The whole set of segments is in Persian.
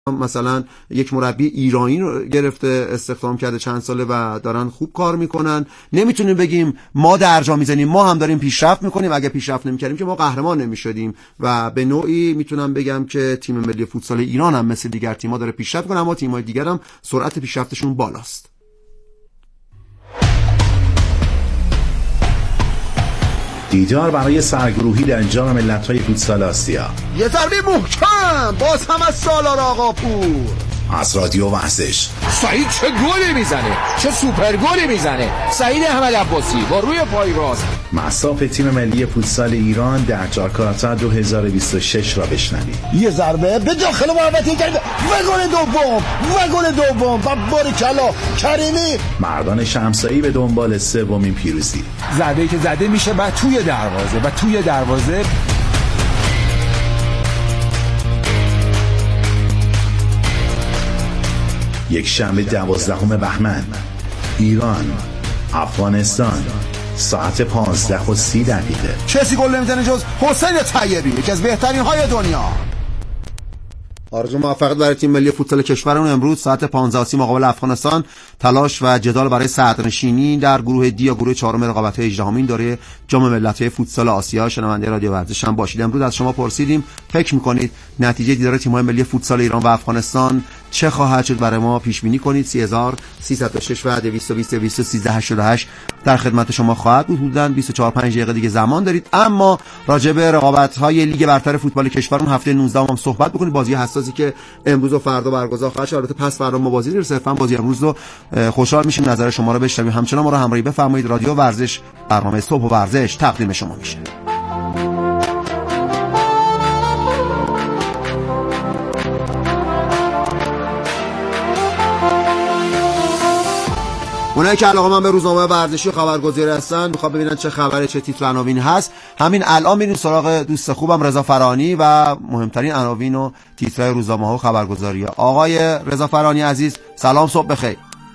مثلا یک مربی ایرانی رو گرفته استخدام کرده چند ساله و دارن خوب کار میکنن. نمیتونیم بگیم ما درجا میزنیم، ما هم داریم پیشرفت میکنیم. اگه پیشرفت نمیکردیم که ما قهرمان نمیشدیم. و به نوعی میتونم بگم که تیم ملی فوتسال ایران هم مثل دیگر تیم‌ها داره پیشرفت میکنه، اما تیم‌های دیگر هم سرعت پیشرفتشون بالاست. دیدار برای سرگروهی در جام ملت‌های فوتسال آسیا. یه ضربه محکم باز هم از سالار آقاپور. از رادیو ورزش. سعید چه گلی میزنه، چه سوپر گلی میزنه. سعید احمد عباسی با روی پای راست. مصاف تیم ملی فوتسال ایران در جاکارتا 2026 را بشنوید. یه ضربه به داخل محوطه کرد و گل دوم و باریکلا کریمی. مردان شمسایی به دنبال سومین پیروزی. ضربه‌ای که زده میشه و توی دروازه یک شنبه 12 بهمن، ایران افغانستان، ساعت 15:30. کسی گل نمیزنه جز حسین طیبی، یکی از بهترین های دنیا. آرزو موفقیت برای تیم ملی فوتسال کشورمون. امروز ساعت 15:30 مقابل افغانستان. تلاش و جدال برای صدرنشینی در گروه دی یا گروه چهارم رقابت‌های 18مین دوره جام ملت‌های فوتسال آسیا. شنونده رادیو ورزش هم باشید. امروز از شما پرسیدیم فکر می‌کنید نتیجه دیدار تیم‌های ملی فوتسال ایران و افغانستان چه خواهد شد؟ برای ما پیش بینی کنید. 30306 و 220 در خدمت شما خواهد بود. حدوداً 24-5 دقیقه دیگه زمان دارید. اما راجع به رقابت‌های لیگ برتر فوتبال کشورمون هفته 19 هم صحبت بکنید. بازی حساسی که امروز و فردا برگزار خواهد شد. البته پس فردا ما بازی داریم، صرفاً بازی امروز رو خوشحال میشیم نظر شما رو بشنویم. همچنان ما رو همراهی بفرمایید. رادیو ورزش، برنامه صبح و ورزش تقدیم شما میشه. اونایی که علاقه‌مند به روزنامه ورزشی و خبرگزاری هستن، میخوام ببینن چه خبره، چه تیتر عناوین هست، همین الان میریم سراغ دوست خوبم رضا فرانی و مهمترین عناوین و تیترهای روزنامه‌ها و خبرگزاری. آقای رضا فرانی عزیز سلام، صبح بخیر.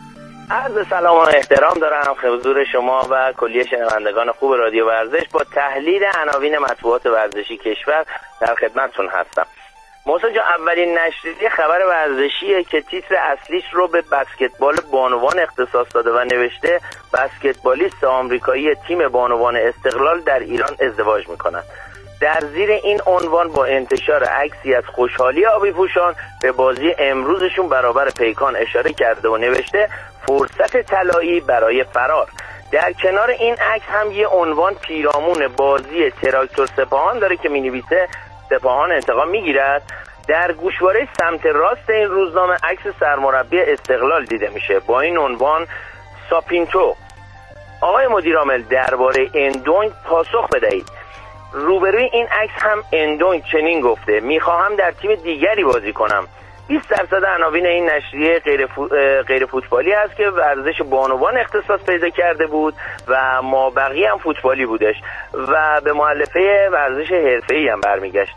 عرض سلام و احترام دارم حضور شما و کلیه شنوندگان خوب رادیو ورزش. با تحلیل عناوین مطبوعات ورزشی کشور در خدمتتون هستم. محسن جان، اولین نشریه خبر ورزشیه که تیتر اصلیش رو به بسکتبال بانوان اختصاص داده و نوشته بسکتبالیست آمریکایی تیم بانوان استقلال در ایران ازدواج میکنن. در زیر این عنوان با انتشار عکسی از خوشحالی آبی پوشان به بازی امروزشون برابر پیکان اشاره کرده و نوشته فرصت طلایی برای فرار. در کنار این عکس هم یه عنوان پیرامون بازی تراکتور سپاهان داره که مینویسه سپاهان انتقام میگیرد. در گوشواره سمت راست این روزنامه عکس سرمربی استقلال دیده میشه با این عنوان ساپینتو. آقای مدیرعامل درباره اندونگ پاسخ بدهید. روبروی این عکس هم اندونگ چنین گفته میخواهم در تیم دیگری بازی کنم. 20% عناوین این نشریه غیر فوتبالی هست که ورزش بانوان اختصاص پیدا کرده بود و مابقی هم فوتبالی بودش و به مؤلفه ورزش حرفه‌ای هم برمیگشت.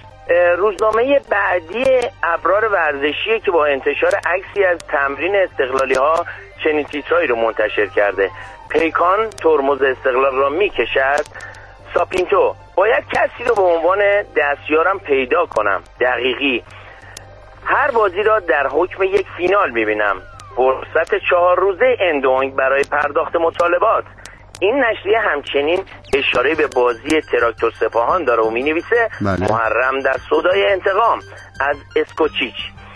روزنامه بعدی ابرار ورزشیه که با انتشار عکسی از تمرین استقلالی ها چنین تیترایی رو منتشر کرده. پیکان ترمز استقلال را میکشد. ساپینتو باید کسی رو به عنوان دستیارم پیدا کنم. دقیقی هر بازی را در حکم یک فینال میبینم. فرصت 4 روزه اندونگ برای پرداخت مطالبات. این نشریه همچنین اشاره به بازی تراکتور سپاهان داره و مینویسه محرم در سودای انتقام از اسکوچیچ.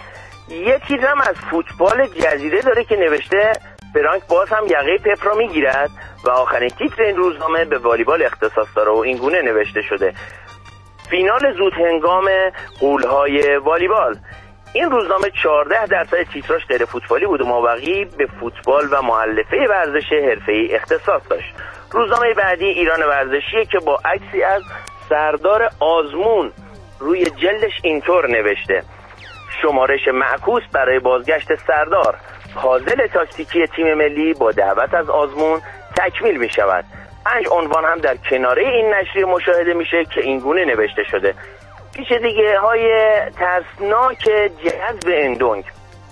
یه تیترم از فوتبال جزیره داره که نوشته فرانک باز هم یقه پپ را میگیرد و آخرین تیتر این روزنامه به والیبال اختصاص داره و این گونه نوشته شده فینال زود هنگام غول‌های والیبال. این روزنامه 14% تیتراش غیر فوتبالی بود و مابقی به فوتبال و مؤلفه ورزش حرفه‌ای اختصاص داشت. روزنامه بعدی ایران ورزشیه که با عکسی از سردار آزمون روی جلدش اینطور نوشته شمارش معکوس برای بازگشت سردار. پازل تاکتیکی تیم ملی با دعوت از آزمون تکمیل می شود. 5 عنوان هم در کناره این نشریه مشاهده میشه که این گونه نوشته شده پیش دیگه های ترسناک جذب اندونگ،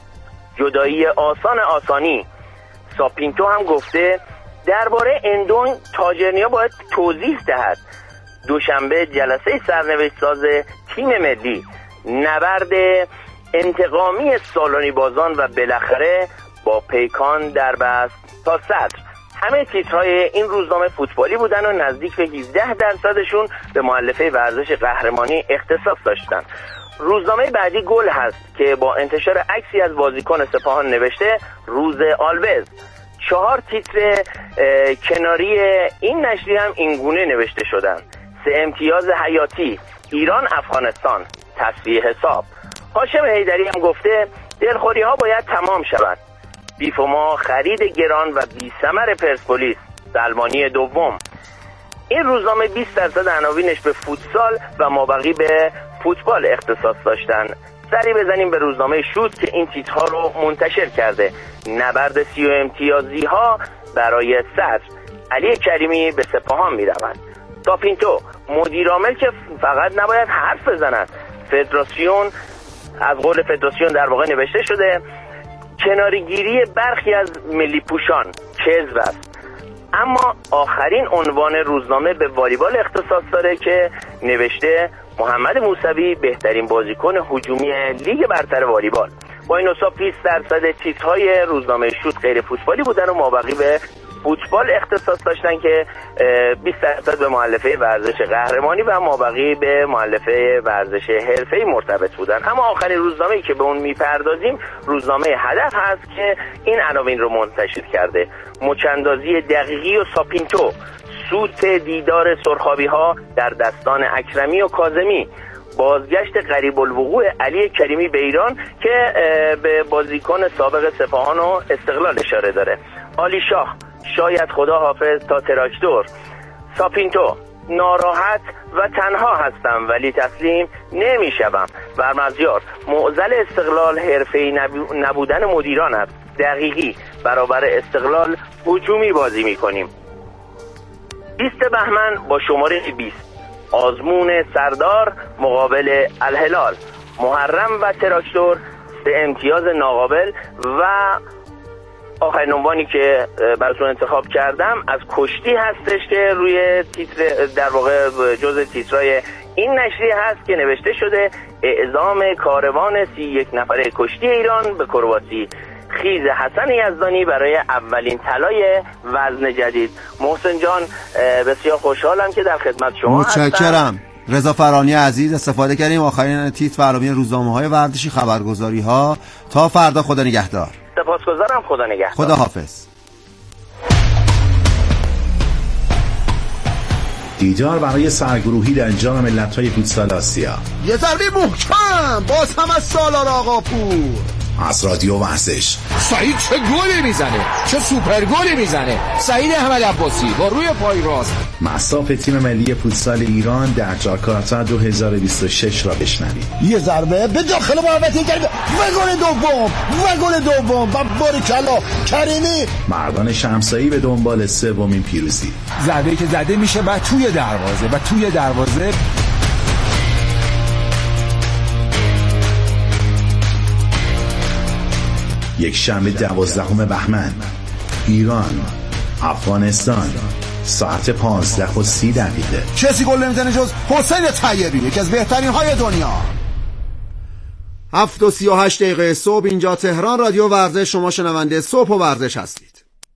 جدایی آسانی. ساپینتو هم گفته درباره اندونگ تاجرنیا باید توضیح دهد. دوشنبه جلسه سرنوشت ساز تیم ملی، نبرد انتقامی سالانی بازان و بالاخره با پیکان در بست تا صدر. همه تیترهای این روزنامه فوتبالی بودن و نزدیک به 17% به مؤلفه ورزش قهرمانی اختصاص داشتن. روزنامه بعدی گل هست که با انتشار عکسی از بازیکن سپاهان نوشته روز آلوز. 4 تیتر کناری این نشری هم اینگونه نوشته شدن: 3 امتیاز حیاتی، ایران افغانستان، تصفیه حساب. هاشم حیدری هم گفته دلخوری ها باید تمام شود. بیف و ما خرید گران و بی ثمر پرسپولیس، سلمانی دوم. این روزنامه 20% عناوینش به فوتسال و مابقی به فوتبال اختصاص داشتن. سری بزنیم به روزنامه شوت که این تیترها رو منتشر کرده: نبرد 30 امتیازی ها برای صدر، علی کریمی به سپاهان می رود. ساپینتو مدیرعامل که فقط نباید حرف بزنند. فدراسیون، از قول فدراسیون در واقع نوشته شده کنارگیری برخی از ملی پوشان کذب است. اما آخرین عنوان روزنامه به والیبال اختصاص داره که نوشته محمد موسوی بهترین بازیکن هجومی لیگ برتر والیبال. با این حساب 20% تیترهای روزنامه شوت غیر فوتبالی بودن و مابقی به فوتبال اختصاص داشتن که 20% به مؤلفه ورزش قهرمانی و مابقی به مؤلفه ورزش حرفه‌ای مرتبط بودن. اما آخرین روزنامه‌ای که به اون میپردازیم روزنامه هدف هست که این عناوین رو منتشر کرده: مچاندازی دقیقی و ساپینتو، سوت دیدار سرخابی ها در دستان اکرمی و کاظمی، بازگشت قریب الوقوع علی کریمی به ایران که به بازیکن سابق سپاهان و استقلال اشاره داره. علی شاه شاید خدا حافظ تا تراکتور. ساپینتو ناراحت و تنها هستم ولی تسلیم نمیشم. برمزیار معضل استقلال حرفه‌ای نبودن مدیران است. دقیقی برابر استقلال هجومی بازی میکنیم. 20 بهمن با شماره 20 آزمون سردار مقابل الهلال. محرم و تراکتور 3 امتیاز ناقابل. و آخرین عنوانی که براتون انتخاب کردم از کشتی هستش که روی تیتر در واقع جزء تیترای این نشریه هست که نوشته شده اعزام کاروان 31 نفره کشتی ایران به کرواسی. خیز حسن یزدانی برای اولین طلای وزن جدید. محسن جان بسیار خوشحالم که در خدمت شما هستم. متشکرم. رضا فرانی عزیز، استفاده کردیم آخرین تیتر و عناوین روزنامه‌های ورزشی، خبرگزاری‌ها. تا فردا، خدا نگهدار. سپاسگزارم، خدا نگهدار. خدا حافظ. دیدار برای سرگروهی در جام ملت‌های فوتسال آسیا. یه ضربه محکم باز هم از سالار آقاپور. از رادیو ورزش. سعید چه گلی میزنه، چه سوپر گلی میزنه. سعید احمد عباسی با روی پای راست. مصاف تیم ملی فوتسال ایران در جاکارتا 2026 را بشنوید. یه ضربه به داخل محوطه کرد و گل دوم و باریکلا کریمی. مردان شمسایی به دنبال سومین پیروزی. ضربه‌ای که زده میشه و توی دروازه یک شنبه 12 بهمن، ایران افغانستان، ساعت 15:30. کسی گل نمیزنه جز حسین طیبی، یکی از بهترین های دنیا. 7:38 صبح اینجا تهران، رادیو ورزش. شما شنونده صبح و ورزش هستید.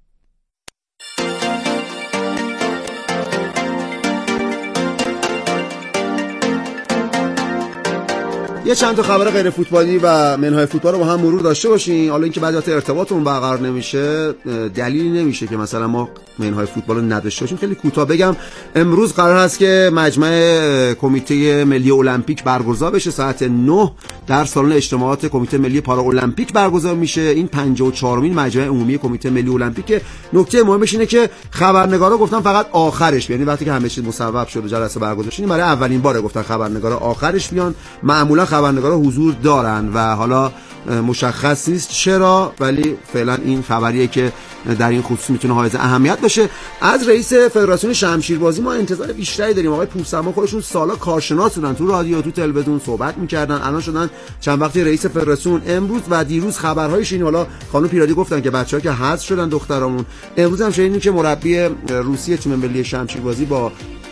یه چند تا خبر غیر فوتبالی و منهای فوتبال رو با هم مرور داشته باشیم. حالا اینکه بعد ارتباطمون برقرار نمیشه دلیلی نمیشه که مثلا ما منهای فوتبال رو نداشته باشیم. خیلی کوتاه بگم، امروز قرار هست که مجمع کمیته ملی المپیک برگزار بشه. ساعت 9 در سالن اجتماعات کمیته ملی پارا المپیک برگزار میشه. این 54مین مجمع عمومی کمیته ملی المپیک. نکته مهمش اینه که خبرنگارا گفتن فقط آخرش، یعنی وقتی که همه چیز مصوب شده جلسه برگزار شد، برای اولین باره گفتن خبرنگارا آخرش بیان. معمولا خبرنگارا حضور دارن و حالا مشخص نیست چرا، ولی فعلا این خبریه که در این خصوص میتونه حائز اهمیت باشه. از رئیس فدراسیون شمشیربازی ما انتظار بیشتری داریم. آقای پورسما خودشون سالا کارشناس بودن، تو رادیو تو تلویزیون صحبت میکردن، الان شدن چند وقتی رئیس فدراسیون. امروز و دیروز خبرهای شینی، حالا خانم پیرادی گفتن که بچه‌ها که حذف شدن دخترامون، امروز هم شنیدیم که مربی روسیه تیم ملی شمشیربازی با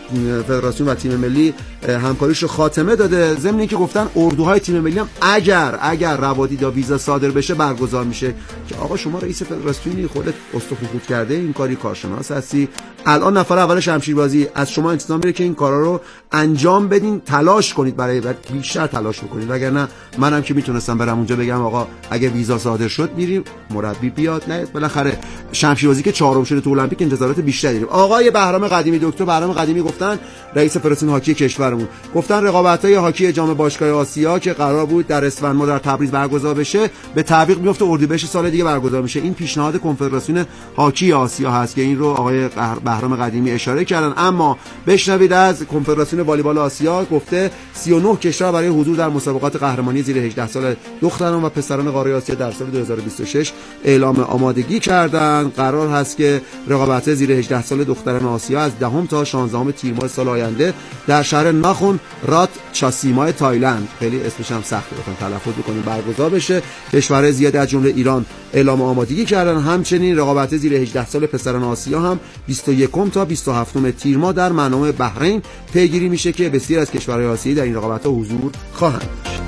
فدراسیون و تیم ملی همکاریش رو خاتمه داده، ضمن اینکه گفتن اردوهای تیم ملی هم اگر روادید یا ویزا صادر بشه برگزار میشه. که آقا شما رئیس فدراسیونی، خودت استخوان خود کرده این کاری، کارشناس هستی، الان نفر اول شمشیربازی از شما انتظار میره که این کارا رو انجام بدین، تلاش کنید برای بیشتر تلاش بکنید، وگرنه منم که میتونستم برم اونجا بگم آقا اگه ویزا صادر شد میریم، مربی بیاد، نه بالاخره شمشیربازی که چهارم شده تو المپیک انتظارات بیشتری داریم. آقای بهرام قدیمی، دکتر بهرام قدیمی گفتن، رئیس فدراسیون هاکی کشورمون، گفتن رقابت‌های هاکی جام باشگاه آسیا که قرار بود در اسفند ما در تبریز برگزار بشه به تعویق میفته، اردیبهشت سال دیگه برگزار میشه. این پیشنهاد کنفدراسیون هاکی آسیا هست که این رو آقای بهرام قدیمی اشاره کردن. اما بشنوید از کنفدراسیون والیبال آسیا، گفته 39 کشور برای حضور در مسابقات قهرمانی زیر 18 سال دختران و پسران قاره آسیا در سال 2026 اعلام آمادگی کردن. قرار هست که رقابت زیر 18 سال دختران آسیا از 10 تا 16 تیر ماه سال آینده در شهر ناخون رات چاسیمای تایلند، خیلی اسمش هم سخته بخوام تلفظ بکنیم، برگزار بشه. کشورهای زیادی از جمله ایران اعلام آمادگی کردن. همچنین رقابت زیر 18 سال پسران آسیا هم 21 تا 27 تیر ماه در منام بحرین پیگیری میشه که بسیار از کشورهای آسیایی در این رقابت‌ها حضور خواهند داشت.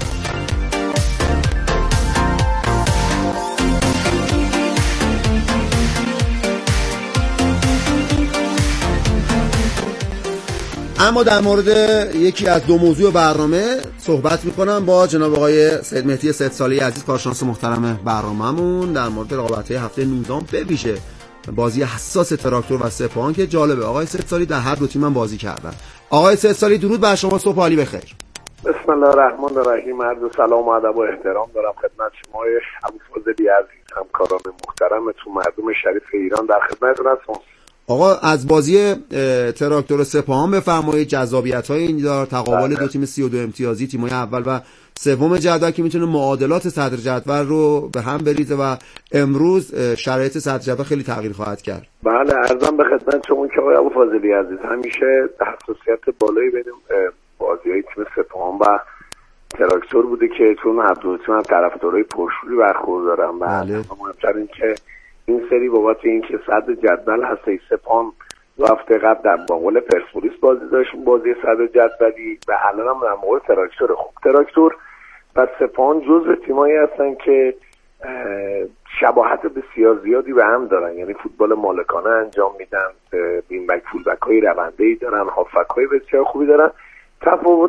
اما در مورد یکی از دو موضوع برنامه صحبت میکنم با جناب آقای سید مهدی سدسالی عزیز، کارشناس محترم برنامه‌مون، در مورد رقابت‌های هفته 19 به ویژه بازی حساس تراکتور و سپاهان که جالبه. آقای سدسالی در هر دو تیم هم بازی کردن. آقای سدسالی درود بر شما، صبح عالی بخیر. بسم الله الرحمن الرحیم. عرض سلام و ادب و احترام دارم خدمت شما ابوالفضلی عزیز، همکاران محترمتون، مردم شریف ایران، در خدمتتون هستم. آقا از بازی تراکتور و سپاهان بفرمایید، جذابیت‌های این دار، تقابل دو تیم 32 امتیازی، تیم‌های اول و سوم جدول که میتونه معادلات صدر جدول رو به هم بریزه و امروز شرایط صدر جدول خیلی تغییر خواهد کرد. بله، عرضم به خدمت شما که آقای ابوالفضلی عزیز، همیشه حساسیت بالایی بین بازی‌های تیم سپاهان و تراکتور بوده که چون هر دو تیم طرفدارای پرشوری برخوردارن. بله. مهمتر این که این سری بابت اینکه صدر جدول هسته سپاهان دو هفته قبل در مقابل پرسپولیس بازی داشت، بازی صدر جدولی، و الان هم در مقابل تراکتور. خوب تراکتور و سپاهان جزو تیمایی هستن که شباهت بسیار زیادی به هم دارن، یعنی فوتبال مالکانه انجام میدن، وین بک فول بک های رونده‌ای دارن، هافبک های بسیار خوبی دارن. تفاوت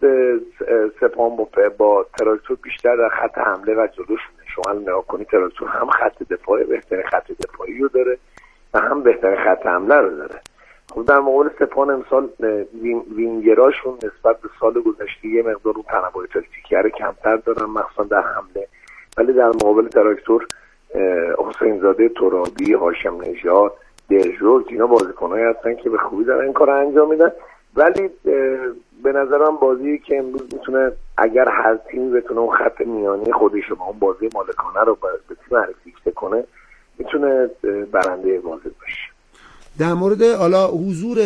سپاهان با تراکتور بیشتر در خط حمله و جلوشونه. شما نگاه کنید تراکتور هم خط دفاعی بهترین خط دفاعی رو داره و هم بهترین خط حمله رو داره. خب در مقابل سپاهان امسال وینگراشون نسبت به سال گذشته یه مقدار رو تنوع تاکتیکی کمتر دارن، مخصوصا در حمله، ولی در مقابل تراکتور حسین زاده، ترابی، هاشم نژاد، درجورج، اینا بازیکنایی هستن که به خوبی دارن این کارو انجام میدن. ولی به نظرم بازی که امروز میتونه، اگر هر تیم بتونه اون خط میانی خودش رو با اون بازی مالکانه رو به تیم حریف کنه، میتونه برنده بازی باشه. در مورد حالا حضور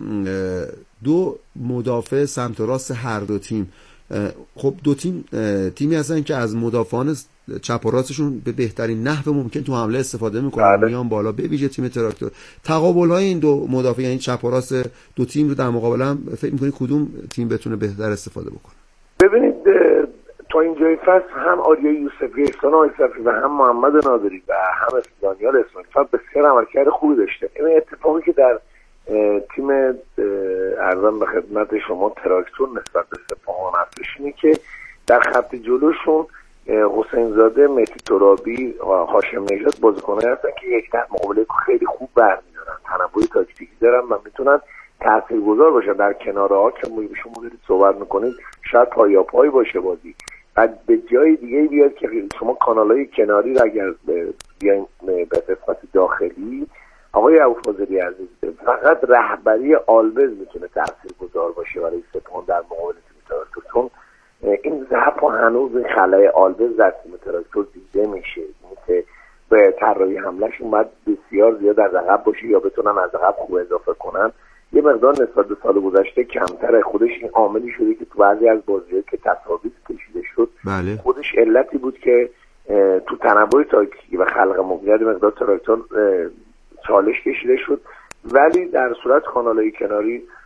دو مدافع سمت راست هر دو تیم، خب دو تیم تیمی هستن که از مدافعان چپ و راستشون به بهترین نحو ممکن تو حمله استفاده میکنن، میان بالا، به ویژه تیم تراکتور. تقابل‌های این دو مدافع یعنی چپ و راست دو تیم رو در مقابل هم فکر می‌کنید کدوم تیم بتونه بهتر استفاده بکنه؟ ببینید تا اینجای فصل هم آریا یوسفی، احسان آیصفی و هم محمد ناظری و هم دانیال اسماعیل بسیار عملکرد خوبی داشته. این اتفاقی که در تیم ارزم به خدمت شما تراکتور نسبت به سپاهان هستش اینه که در خط جلوشون حسین زاده، مهدی ترابی و هاشم نژاد بازیکنایی هستن که یک در مقابله خیلی خوب برمی‌دارن، تنوع تاکتیکی دارن و میتونن تاثیرگذار باشن در کناره‌ها که شما دارید صحبت میکنید. شاید پایاپای باشه بازی و به جای دیگه بیاد که شما کانال‌های کناری رو اگر بیاین به قسمت داخلی، آقای ابوالفضلی عزیز، فقط رهبری آلوز میتونه تاثیرگذار باشه برای سپاهان در مقابل تیم تراکتور، چون این ضعف هنوز این خلای آلوز در تیم تراکتور دیده میشه، که به طراحی حملهشون باید بسیار زیاد از عقب باشه یا بتونن از عقب خوب اضافه کنن. یه مقدار نسبت به سال گذشته کمتره. خودش این عاملی شده که تو بعضی از بازی‌ها که تساوی کشیده شد، بله، خودش علتی بود که تو تنوع تاکتیکی و خلق موقعیت مقدار تراکتور چالش کشیده شد. ولی در صورت کانال‌های کناری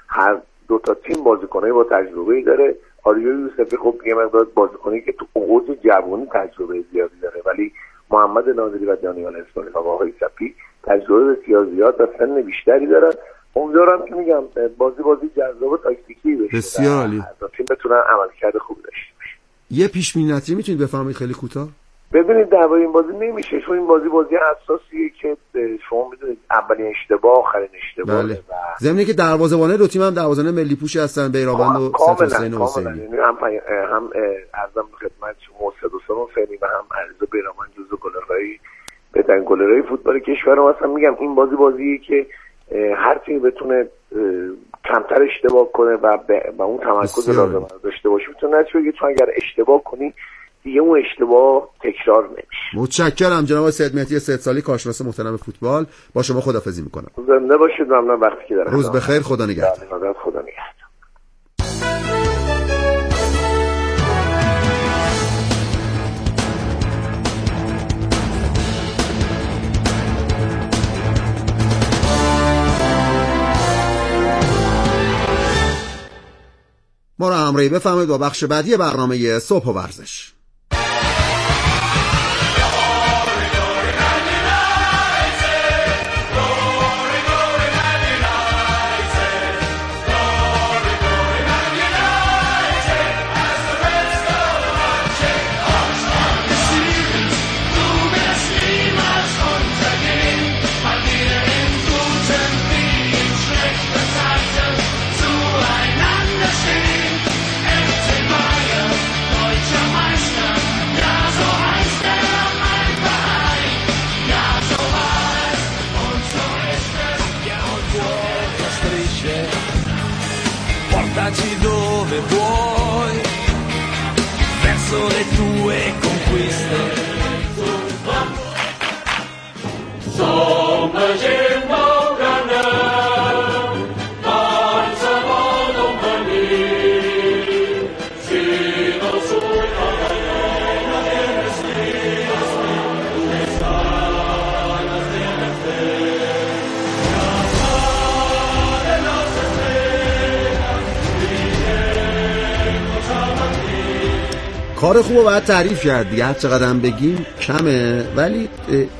هر دو تا تیم بازیکنایی با تجربه‌ای داره. آریا یوسفی خب یه مقدار بازیکنی که تو اوج جوانی تجربه زیادی داره، ولی محمد ناظری و دانیال اسماعیلی و آقای صفی تجربه بسیار زیاد و سن بیشتری دارن. امیدوارم که میگم بازی جذاب و تاکتیکی بشه. بسیار عالی. تیم بتونن عملکرد خوب داشته باشه. یه پیش بینی نتیجه میتونید بفرمایید خیلی کوتاه؟ ببینید دعوای این بازی نمیشه، چون این بازی حساسیه که شما میدونید اولین اشتباه آخرین اشتباه. بله. ضمن که دروازه‌بان دو تیم هم دروازه‌بان ملی پوشی هستن، بیرابند و حسین حسینی. یعنی هم عرضم خدمت شما حسین حسینی و هم علیرضا بیرابند جزو گلرهای بهترین گلرهای فوتبال کشور. مثلا میگم این بازیه که هر تیم بتونه کمتر اشتباه کنه و اون تمرکز لازم داشته باشه میتونه نتیجه، چون اگر اشتباه کنی دیگه اون اشتباه تکرار نمیشه. متشکرم جناب سید مهدی سیدسالی، کارشناس محترم فوتبال. با شما خداحافظی میکنم. زنده باشید. ممنون وقتی که دارم. روز بخیر. خدا نگهدار. خدا نگهدار. ما را همراهی بفرمایید با بخش بعدی برنامه صبح و ورزش. Portaci dove vuoi, verso le tue conquiste. Som gent blaugrana, qualsevol on venir, si del sud o de nord, no tienes líos, tu ganas tienes fe. کار خوبه باید تعریف کرد دیگه، هر چقدر هم بگیم کمه. ولی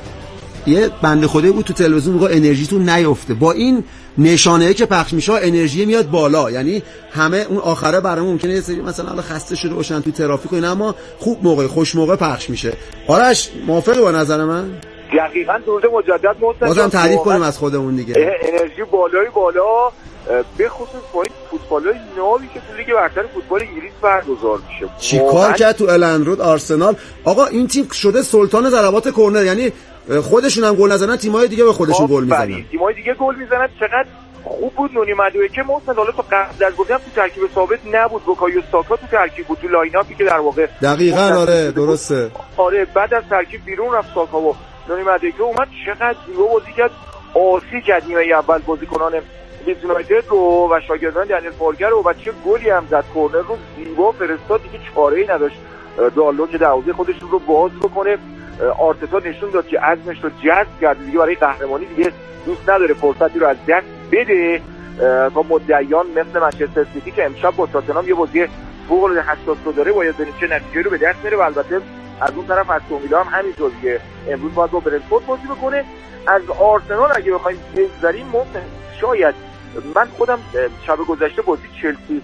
یه بنده خدایی بود تو تلویزیون میگه انرژیتون نیفته. با این نشانه‌ای که پخش میشه انرژی میاد بالا، یعنی همه اون آخره برامون ممکنه یه سری مثلا حالا خسته شده باشن تو ترافیک و اینا، اما خوب موقع خوش موقع پخش میشه. آرش موافقی با نظر من؟ دقیقاً درود مجدد بازم تعریف کنیم از خودمون دیگه. انرژی بالای بالا، به خصوص با این فوتبالای ناوی که تو لیگ برتر فوتبال انگلیس برگزار میشه. چیکار کرد تو الند رود آرسنال؟ آقا این تیم شده سلطان ضربات کرنر، یعنی خودشون هم گل نزنن تیم‌های دیگه به خودشون گل میزنن. تیم‌های دیگه گل میزنن. چقدر خوب بود نونی مدوی که محسن حالا تو قبل از گفتم تو ترکیب ثابت نبود، بوکایو ساکا تو ترکیب بود، تو لایناپی که در واقع دقیقاً آره درسته. آره بعد از ترکیب بیرون رفت ساکا و نونی مدوی که اومد چقدر زیبا بازی کرد، آسی کرد نیمه اول بازیکنان لیدز یونایتد رو و شاگردان دنیل فارگر رو، و چه گلی هم زد، کورنر رو زیبا فرستاد، دیگه چاره‌ای نداشت دالو که دروازه خودش رو باز بکنه. آرتتا نشون داد که عزمش رو جذب کرد، دیگه برای قهرمانی دیگه دوست نداره فرصتی رو از دست بده. با مدعیان مثل منچستر سیتی که امشب با تاتنهام یه بازی فوق‌العاده حساس رو داره، باید ببینیم چه نتیجه‌ای رو به دست میاره. و البته از اون طرف استون ویلا هم همینطور که امروز باید با برنتفورد بازی بکنه. از آرسنال اگه بخوایم بگذریم، شاید من خودم شب گذشته بازی چلسی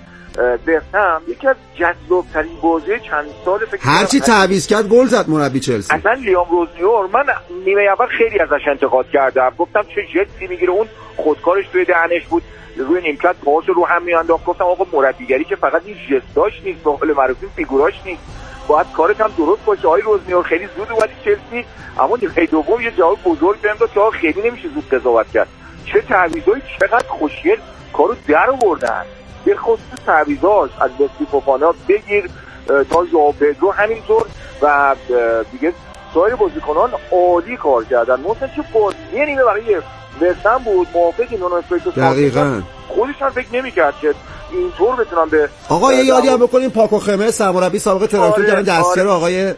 بختم یکی از جذاب‌ترین بازی چند سال فکر کنم. هرچی تعویض کرد گل زد مربی چلسی. اصلا لیام روزنیور من نیمه اول خیلی ازش انتقاد کردم، گفتم چه جتی میگیره، اون خودکارش توی دهنش بود، روی نیمکت پاس رو هم میانداخت. گفتم آقا مربیگری که فقط این ژستاش نیست، به قول معروف فیگوراش نیست، باید کارت هم درست باشه. آقای روزنیور خیلی زود اومد چلسی، اما نیمه دوم یه جواب بزرگ بهم داد که آقا خیلی نمیشه زود قضاوت کرد. چه تعویضایی چقدر خوشگل کارو در آوردن، به خصوص تعویضاش از بستی فوفانا بگیر تا ژائو پدرو همینطور و دیگه سایر بازیکنان عالی کار کردن. مثلا چه بازی نیمه برای وستهم بود، موافقی نونو اسپریتو دقیقاً خودش هم فکر نمی‌کرد که اینطور بتونن به آقا یه یادی هم بکنیم پاکو خمس سرمربی سابق تراکتور که دستیار آقای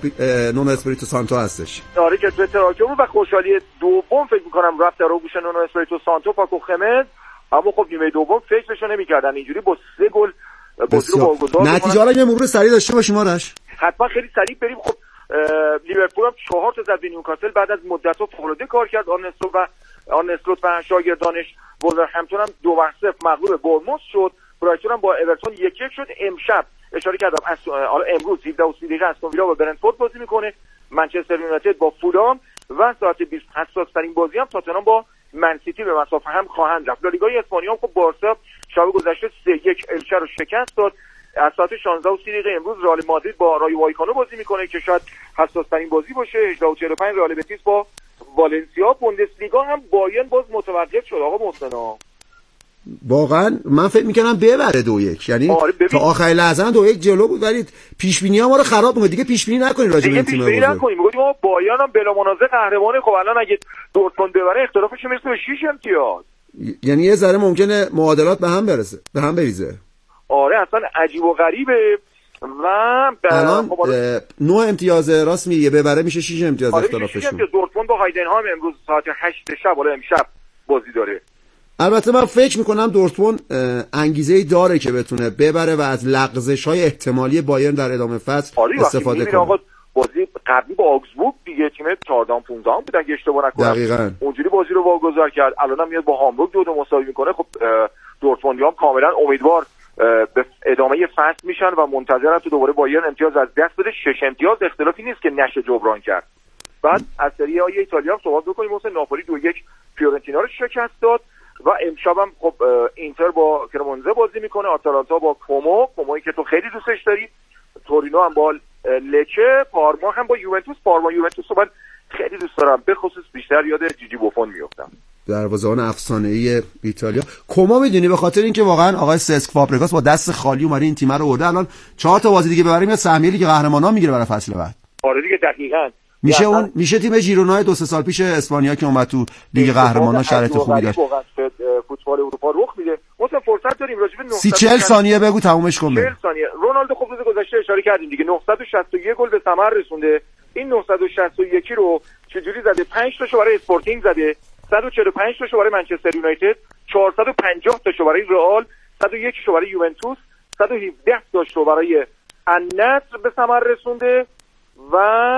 نونو اسپریتو سانتو هستش. آره که تو تراکتور و خوشحالی دوم فکر می‌کنم رفت در آغوش نونو اسپریتو سانتو پاکو خمس اما خب نیمه دوم فکرشو نمی‌کردن، اینجوری با 3 گل بازی رو واگذار کردن. نتیجه رو یه مرور سریع داشته باشیم آرش. حتما خیلی سریع بریم. خب لیورپول هم 4 تا زد به نیوکاسل بعد از مدت‌ها فوق‌العاده کار کرد. آرنسلوت و شاگردانش. وولورهمپتون هم 2-0 مغلوب بورنموث شد. برایتون هم با اورتون 1-1 شد. امشب اشاره کردم امروز 17:30 دقیقه استون ویلا با برنتفورد بازی میکنه. منچستر یونایتد با فولام و ساعت 20 حساس‌ترین بازی هم تاتنهام با منسیتی به مسافه هم خواهند رفت. لالیگای اسپانیا خب بارسا شب گذشته 3-1 الچه رو شکست داد. از ساعت 16:30 دقیقه امروز رئال مادرید با رایو وایکانو بازی میکنه که شاید حساس‌ترین بازی باشه. 18:45 رئال بتیس با والنسیا. بوندسلیگا هم بایرن باز متوقف شد آقا محسن. واقعا من فکر میکنم ببره 2-1، یعنی تا آخر لحظه 2-1 جلو بود، ولی پیش بینی ها ما رو خراب می‌کنه. دیگه پیش بینی نکنید راجع به این تیم بزرگ. دیگه نکنید. میگم ما بایرن هم بلا منازع قهرمانه. خب الان اگه دورتموند ببره اختلافش میرسه به 6 امتیاز. یعنی یه ذره ممکنه معادلات به هم برسه، به هم بریزه. آره اصلا عجیب و غریبه. و الان 9 امتیاز راست میگه، ببره میشه 6 امتیاز اختلافشون. دورتموند با هایدنهام امروز ساعت 8 شب ولی امشب بازی داره. البته من فکر میکنم دورتموند انگیزه‌ای داره که بتونه ببره و از لغزش‌های احتمالی بایرن در ادامه فصل استفاده کنه. آقا بازی قبلی با آگزبورگ دیگه تیم 14-15 بود اگه اشتباه نکنم. دقیقاً اونجوری بازی رو واگذار کرد. الانم میاد با هامبورگ 2-2 مساوی میکنه. خب دورتموندیام کاملا امیدوار به ادامه فصل میشن و منتظرن تو دوباره بایرن امتیاز از دست بده. 6 امتیاز اختلافی نیست که نشه جبران کرد. بعد از سری آی ایتالیا هم صحبت بکنیم. مثلا ناپولی 2-1 فیورنتینا رو شکست داد و امشب هم خب اینتر با کرمونزه بازی میکنه. آتالانتا با کومویی که تو خیلی دوستش داری. تورینو هم با لچه. پارما هم با یوونتوس. یوونتوس رو من خیلی دوست دارم، به خصوص بیشتر یاد جیجی بوفون میافتم، دروازه‌بان افسانه‌ای ایتالیا. کوما میدونی به خاطر اینکه واقعا آقای سسک فابرگاس با دست خالی اومده این تیم رو برده. الان 4 تا بازی دیگه ببریم یا سهمیه لیگ قهرمانان میگیره برای فصل بعد. آره دیگه دقیقاً میشه اون میشه تیم ژیرونا 2-3 سال پیش اسپانیا که اومد تو لیگ قهرمانان شرایط خوبی داشت. فوتبال اروپا رخ میده. مثلا فرصت داریم راجع به 40 ثانیه بگو تمومش کن. 40 ثانیه. رونالدو خب روز گذشته اشاره کردیم دیگه 961 گل به ثمر رسونده. این 961 رو چجوری زده؟ 5 تاشو برای اسپورتینگ زده، 145 تاشو برای منچستر یونایتد، 450 تاشو برای رئال، 101 تاشو برای یوونتوس، 117 تاشو برای النصر به ثمر رسونده و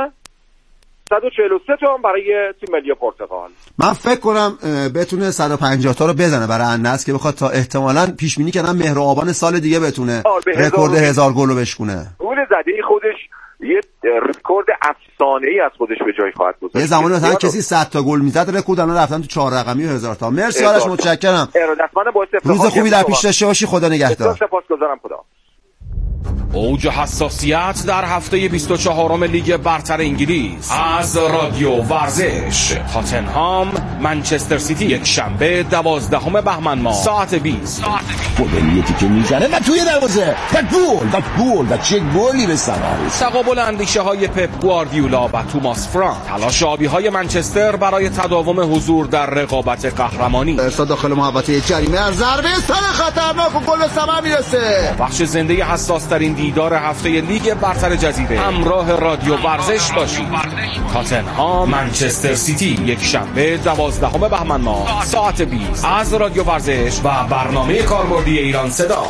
143 تا هم برای تیم ملی پرتغال. من فکر کنم بتونه 150 تا رو بزنه برای النصر که بخواد تا احتمالاً پیش بینی کردن مهر و آبان سال دیگه بتونه رکورد 1000 گل رو بشکنه. گل زدنی خودش یه رکورد افسانه‌ای از خودش به جای خواهد گذاشت. یه زمانی مثلا کسی 100 تا گل میزد رکورد الان رفتن تو 4 رقمی و 1000 تا. مرسی آرش، متشکرم. روز خوبی در پیش داشته باشی. خدا نگهدار. سپاسگزارم. خدا. اوج حساسیت در هفته 24م لیگ برتر انگلیس از رادیو ورزش. تاتنهام منچستر سیتی یک شنبه 12 بهمن ماه ساعت 20. گلیتی که میزنه و توی دروازه و گل و چه گلی به ثمر. تقابل اندیشه های پپ گواردیولا و توماس فرانک. تلاش آبی های منچستر برای تداوم حضور در رقابت قهرمانی. ارسال داخل محوطه جریمه از ضربه سر خطرناک و گل به ثمر میرسه. بخش زنده حساس ترین دیدار هفته لیگ برتر جزیره. همراه رادیو ورزش باشید. تاتنهام منچستر سیتی یک شنبه 12 بهمن ماه ساعت 20 از رادیو ورزش و برنامه کاربردی ایران صدا.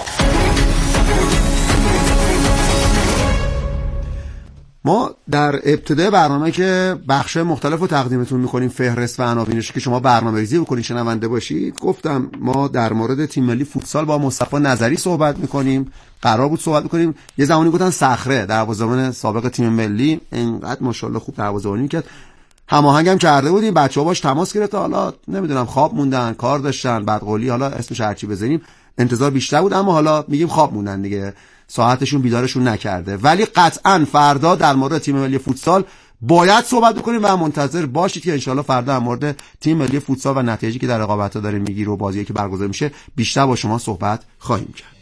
ما در ابتدای برنامه که بخش مختلف رو تقدیمتون میکنیم، فهرست و عناوینش که شما برنامه‌ریزی بکنید شنونده باشید، گفتم ما در مورد تیم ملی فوتسال با مصطفی نظری صحبت میکنیم. قرار بود صحبت بکنیم، یه زمانی گفتن صخره دروازه‌بان سابق تیم ملی اینقدر ماشاءالله خوب دروازه‌بانی می‌کرد، هماهنگم کرده بودیم، بچه‌ها باش تماس گرفت، حالا نمیدونم خواب موندن، کار داشتن، بدقولی، حالا اسمش هرچی بزنیم انتظار بیشتر بود، اما حالا میگیم خواب موندن دیگه، ساعتشون بیدارشون نکرده. ولی قطعا فردا در مورد تیم ملی فوتسال باید صحبت بکنیم و منتظر باشید که انشالله فردا در مورد تیم ملی فوتسال و نتایجی که در رقابت‌ها داره میگیره و بازیایی که برگزار میشه بیشتر با شما صحبت خواهیم کرد.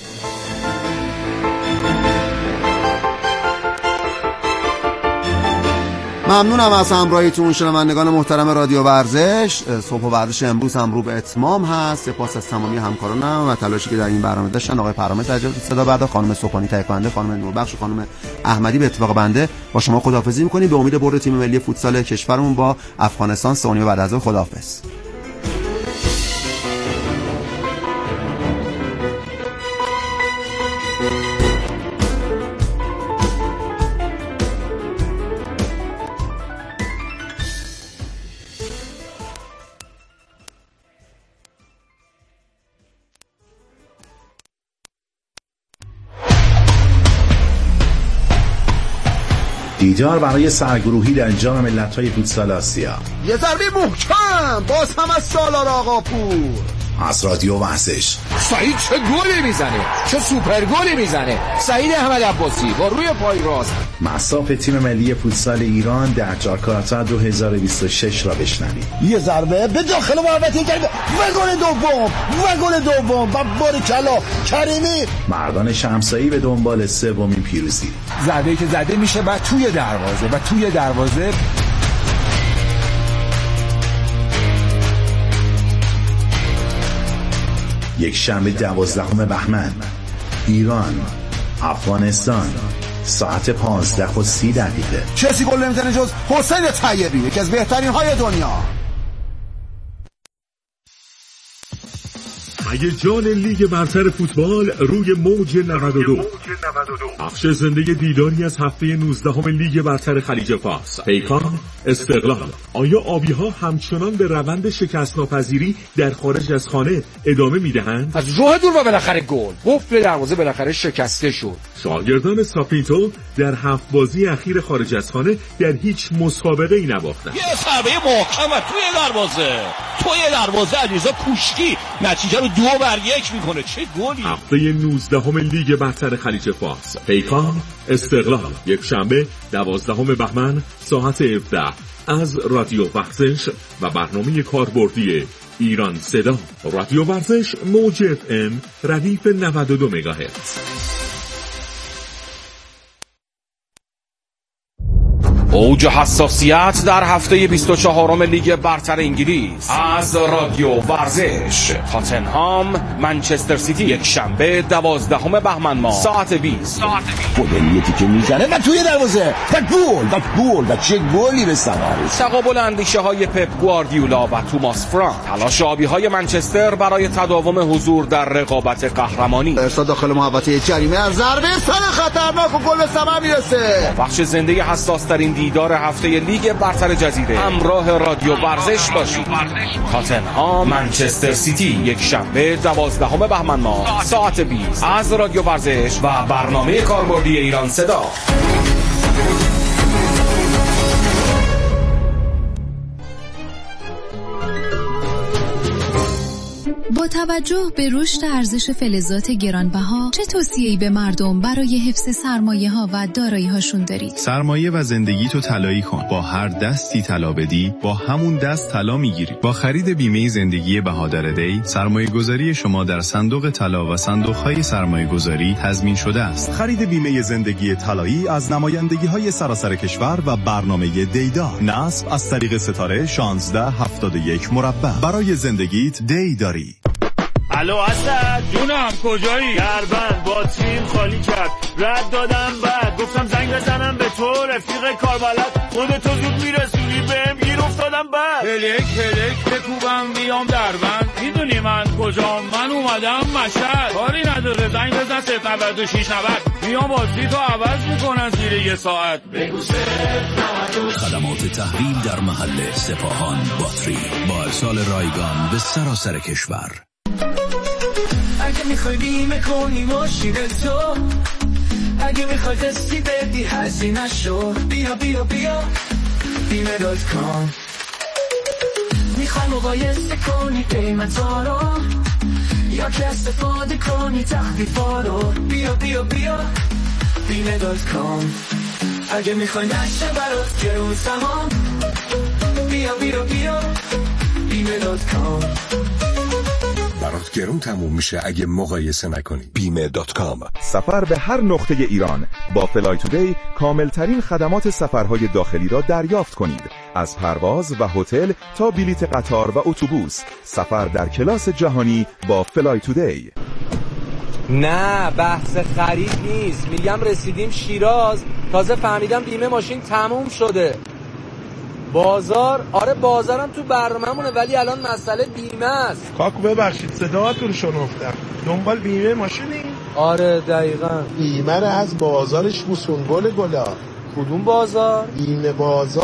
ممنونم از همراهیتون شنوندگان محترم رادیو ورزش. صبح ورزش امروز هم رو به اتمام هست. سپاس از تمامی همکارانم و تلاشی که در این برنامه داشتن. آقای پرامه تجربه صدا بعد، خانم سوپانی تهیه کننده، خانم نوربخش و خانم احمدی به اتفاق بنده با شما خداحافظی می‌کنیم به امید برد تیم ملی فوتسال کشورمون با افغانستان. ثانیه بعد از ظهر خداحافظ. دیدار برای سرگروهی در جام ملت‌های فوتسال آسیا. یه ضربه محکم باز هم از سالار آقاپور. از رادیو ورزش. سعید چه گلی میزنه، چه سوپر گلی میزنه. سعید احمد عباسی با روی پای راست. مصاف تیم ملی فوتسال ایران در جاکارتا 2026 را بشنوید. یه ضربه به داخل محوطه کرد و گل دوم و باریکلا کریمی. مردان شمسایی به دنبال سومین پیروزی. ضربه‌ای که زده میشه و توی دروازه یک شنبه 12 بهمن، ایران افغانستان، ساعت 15:30. کسی گل نمیزنه جز حسین طیبی، یکی از بهترین های دنیا. هیجان لیگ برتر فوتبال روی موج 92. بخش زنده دیداری از هفته 19 لیگ برتر خلیج فارس. پیکان، استقلال. آیا آبی‌ها همچنان به روند شکست ناپذیری در خارج از خانه ادامه میدهند؟ از راه دور و بالاخره گل. قفل دروازه بالاخره شکسته شد. شاگردان ساپینتو در 7 بازی اخیر خارج از خانه در هیچ مسابقه‌ای نباختند. یه ضربه محکم و توی دروازه علیرضا کوشکی نتیجه رو 2-1 میکنه. چه گلی! هفته 19 لیگ برتر خلیج فارس. پیکان، استقلال. یک شنبه 12 بهمن ساعت 17 از رادیو ورزش و برنامه کاربردی ایران صدا. رادیو ورزش موج FM ردیف 92 مگاهرتز. اوج حساسیت در هفته 24 لیگ برتر انگلیس از رادیو ورزش. تاتنهام منچستر سیتی یک شنبه 12 بهمن ماه ساعت 20. گلیتی که میزنه و توی دروازه و گل و چه گلی به ثمر. تقابل اندیشه های پپ گواردیولا و توماس فرانک. تلاش آبی های منچستر برای تداوم حضور در رقابت قهرمانی. ارسال داخل محوطه جریمه از ضربه سر خطرناک و گل به ثمر میرسه. بخش زنده حساس ترین دیدار هفته لیگ برتر جزیره. همراه رادیو ورزش باشید. تاتنهام منچستر سیتی یک شنبه 12 بهمن ماه ساعت 20 از رادیو ورزش و برنامه کاربردی ایران صدا. با توجه به رشد ارزش فلزات گرانبها چه توصیه‌ای به مردم برای حفظ سرمایه‌ها و دارایی‌هاشون دارید؟ سرمایه و زندگی تو طلایی کن. با هر دستی طلا بدی با همون دست طلا میگیری. با خرید بیمه زندگی بهادر دی سرمایه‌گذاری شما در صندوق طلا و صندوق‌های سرمایه‌گذاری تضمین شده است. خرید بیمه زندگی طلایی از نمایندگی‌های سراسر کشور و برنامه دیدار. نصب از طریق ستاره 1671 مربع. برای زندگیت دی داری. الو اسد جونم کجایی؟ دربند با تیم خالی کرد رد دادم بعد گفتم زنگ بزنم به تو رفیق کاربلد خودتو زود میرسونی بهم گیر افتادم بعد هلک بکوبم بیام دربند میدونی من کجام؟ من اومدم مشهد کاری نداره زنگ بزن 09690 میام بازی تو عوض میکنن زیر یه ساعت بگو خدمات تحویل در محل سپاهان باتری با ارسال رایگان به سراسر کشور. اگه میخوای بیمه کنی ماشین تو، اگه میخوای قسطی بدی هزینه شو، بیا بیمه.com. میخوای مقایسه کنی قیمتا رو یا که استفاده کنی تخفیفا رو، بیا بیمه.com. اگه میخوای نشه برات گرون تمام، بیا بیمه.com. برات گرون تموم میشه اگه مقایسه نکنی. بیمه.com. سفر به هر نقطه ایران با فلای تودی کاملترین خدمات سفرهای داخلی را دریافت کنید. از پرواز و هتل تا بلیت قطار و اتوبوس. سفر در کلاس جهانی با فلای تودی. نه بحث خرید نیست، میگم رسیدیم شیراز تازه فهمیدم بیمه ماشین تموم شده. بازار؟ آره بازارم تو برنامه‌مونه ولی الان مسئله بیمه است. کاکو ببخشید صداتون شنفتم. دنبال بیمه ماشینی؟ آره دقیقاً. بیمه رو از بازارش بوسونگل گلا. کدوم بازار؟ بیمه بازار.